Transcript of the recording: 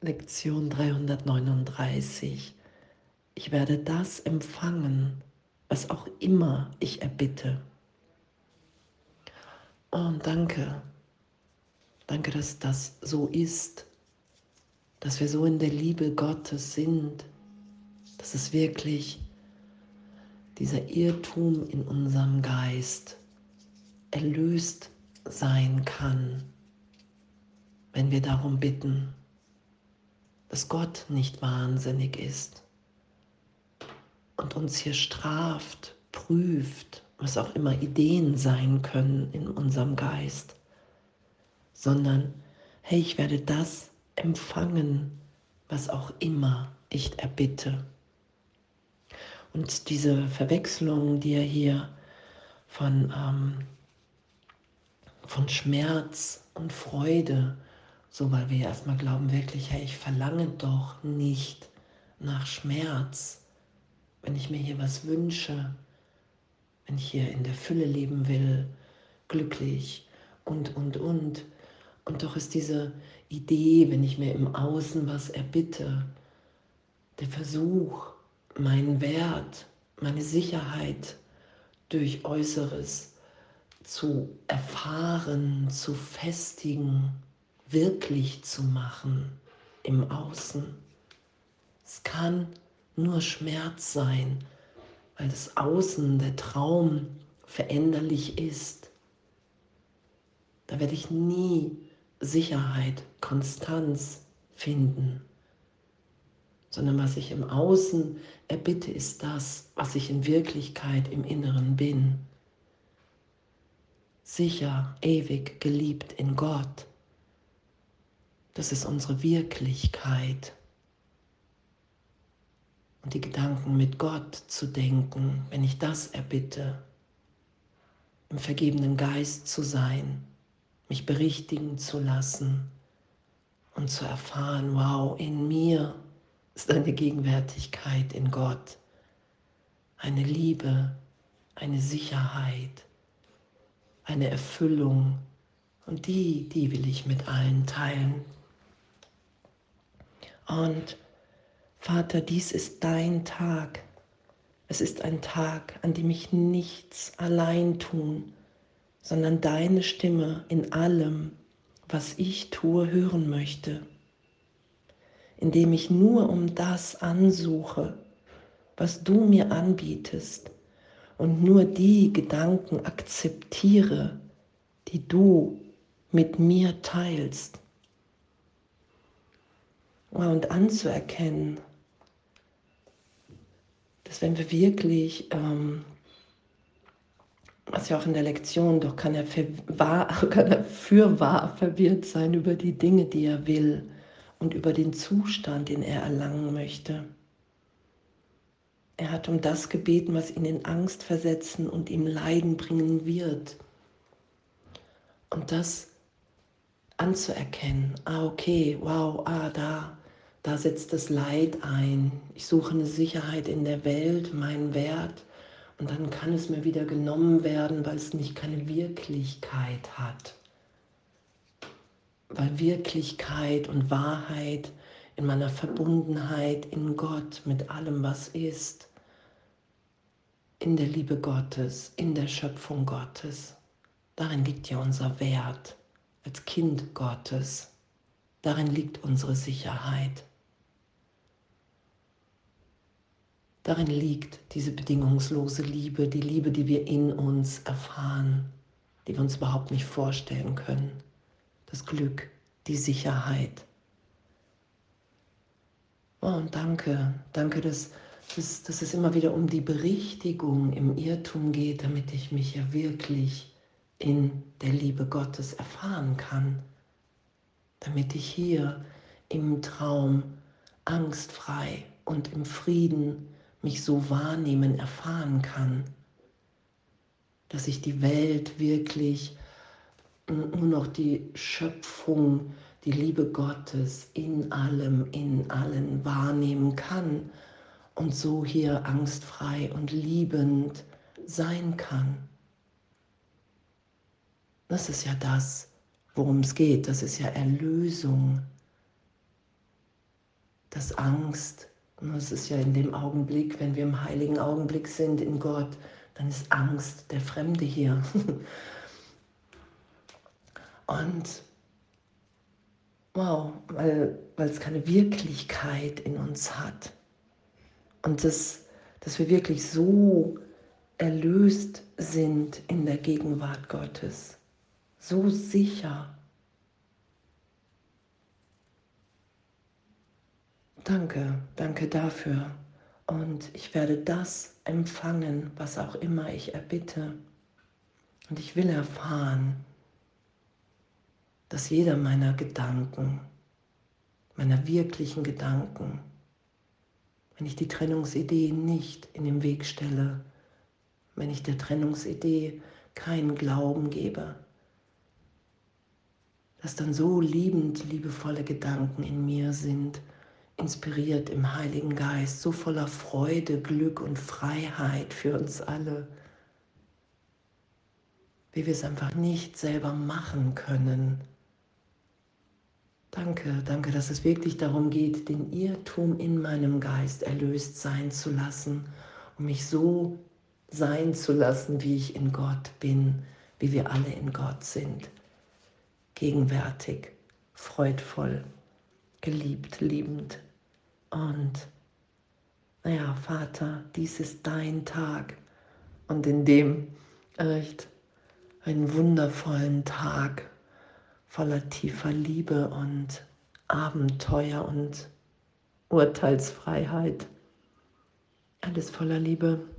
Lektion 339. Ich werde das empfangen, was auch immer ich erbitte. Und danke, danke, dass das so ist, dass wir so in der Liebe Gottes sind, dass es wirklich dieser Irrtum in unserem Geist erlöst sein kann, wenn wir darum bitten, dass Gott nicht wahnsinnig ist und uns hier straft, prüft, was auch immer Ideen sein können in unserem Geist, sondern hey, ich werde das empfangen, was auch immer ich erbitte. Und diese Verwechslung, die er hier von Schmerz und Freude, so weil wir erstmal glauben wirklich, hey, ich verlange doch nicht nach Schmerz, wenn ich mir hier was wünsche, wenn ich hier in der Fülle leben will, glücklich und. Und doch ist diese Idee, wenn ich mir im Außen was erbitte, der Versuch, meinen Wert, meine Sicherheit durch Äußeres zu erfahren, zu festigen, wirklich zu machen im Außen. Es kann nur Schmerz sein, weil das Außen, der Traum veränderlich ist. Da werde ich nie Sicherheit, Konstanz finden, sondern was ich im Außen erbitte, ist das, was ich in Wirklichkeit im Inneren bin. Sicher, ewig geliebt in Gott. Das ist unsere Wirklichkeit. Und die Gedanken mit Gott zu denken, wenn ich das erbitte, im vergebenen Geist zu sein, mich berichtigen zu lassen und zu erfahren, wow, in mir ist eine Gegenwärtigkeit in Gott, eine Liebe, eine Sicherheit, eine Erfüllung und die will ich mit allen teilen. Und Vater, dies ist dein Tag. Es ist ein Tag, an dem ich nichts allein tun, sondern deine Stimme in allem, was ich tue, hören möchte, indem ich nur um das ansuche, was du mir anbietest und nur die Gedanken akzeptiere, die du mit mir teilst. Und anzuerkennen, dass wenn wir wirklich, was ja auch in der Lektion, doch kann er fürwahr verwirrt sein über die Dinge, die er will und über den Zustand, den er erlangen möchte. Er hat um das gebeten, was ihn in Angst versetzen und ihm Leiden bringen wird. Und das anzuerkennen, okay, wow, da setzt das Leid ein. Ich suche eine Sicherheit in der Welt, meinen Wert. Und dann kann es mir wieder genommen werden, weil es nicht keine Wirklichkeit hat. Weil Wirklichkeit und Wahrheit in meiner Verbundenheit in Gott mit allem, was ist, in der Liebe Gottes, in der Schöpfung Gottes, darin liegt ja unser Wert als Kind Gottes. Darin liegt unsere Sicherheit. Darin liegt diese bedingungslose Liebe, die Liebe, die wir in uns erfahren, die wir uns überhaupt nicht vorstellen können. Das Glück, die Sicherheit. Oh, und danke, dass es immer wieder um die Berichtigung im Irrtum geht, damit ich mich ja wirklich in der Liebe Gottes erfahren kann. Damit ich hier im Traum angstfrei und im Frieden mich so wahrnehmen, erfahren kann, dass ich die Welt wirklich nur noch die Schöpfung, die Liebe Gottes in allem, in allen wahrnehmen kann und so hier angstfrei und liebend sein kann. Das ist ja das, worum es geht. Das ist ja Erlösung. dass Angst, und es ist ja in dem Augenblick, wenn wir im heiligen Augenblick sind in Gott, dann ist Angst der Fremde hier. Und wow, weil es keine Wirklichkeit in uns hat. Und dass wir wirklich so erlöst sind in der Gegenwart Gottes, so sicher. Danke, danke dafür. Und ich werde das empfangen, was auch immer ich erbitte. Und ich will erfahren, dass jeder meiner Gedanken, meiner wirklichen Gedanken, wenn ich die Trennungsidee nicht in den Weg stelle, wenn ich der Trennungsidee keinen Glauben gebe, dass dann so liebend, liebevolle Gedanken in mir sind, inspiriert im Heiligen Geist, so voller Freude, Glück und Freiheit für uns alle, wie wir es einfach nicht selber machen können. Danke, danke, dass es wirklich darum geht, den Irrtum in meinem Geist erlöst sein zu lassen, um mich so sein zu lassen, wie ich in Gott bin, wie wir alle in Gott sind. Gegenwärtig, freudvoll, geliebt, liebend. Und naja, Vater, dies ist dein Tag und in dem echt einen wundervollen Tag voller tiefer Liebe und Abenteuer und Urteilsfreiheit. Alles voller Liebe.